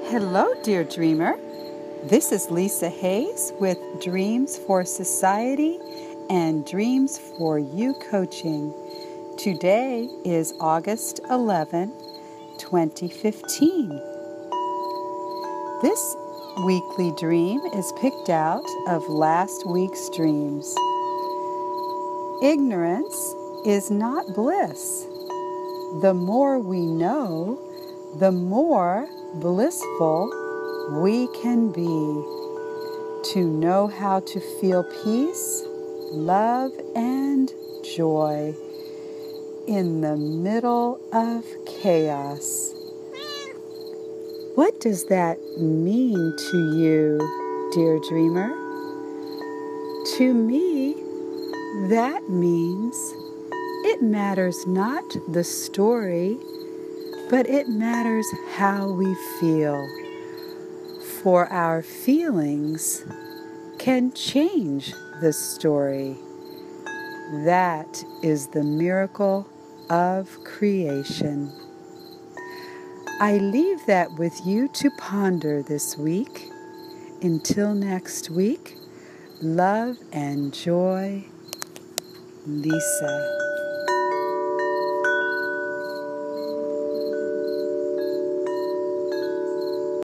Hello, dear dreamer. This is Lisa Hayes with Dreams for Society and Dreams for You Coaching. Today is August 11, 2015. This weekly dream is picked out of last week's dreams. Ignorance is not bliss. The more we know, the more blissful we can be. To know how to feel peace, love, and joy in the middle of chaos. What does that mean to you, dear dreamer? To me, that means it matters not the story, but it matters how we feel. For our feelings can change the story. That is the miracle of creation. I leave that with you to ponder this week. Until next week, love and joy, Lisa.